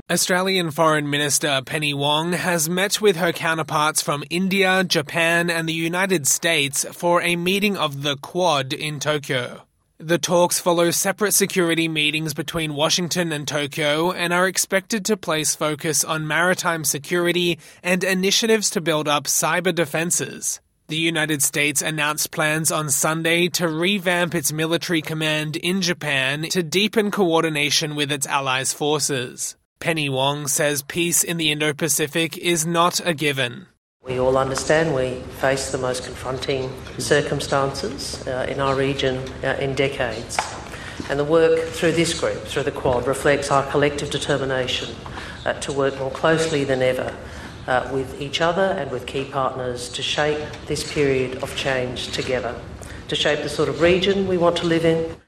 Australian Foreign Minister Penny Wong has met with her counterparts from India, Japan and the United States for a meeting of the Quad in Tokyo. The talks follow separate security meetings between Washington and Tokyo and are expected to place focus on maritime security and initiatives to build up cyber defences. The United States announced plans on Sunday to revamp its military command in Japan to deepen coordination with its allies' forces. Penny Wong says peace in the Indo-Pacific is not a given. We all understand we face the most confronting circumstances in our region in decades. And the work through this group, through the Quad, reflects our collective determination to work more closely than ever with each other and with key partners to shape this period of change together, to shape the sort of region we want to live in,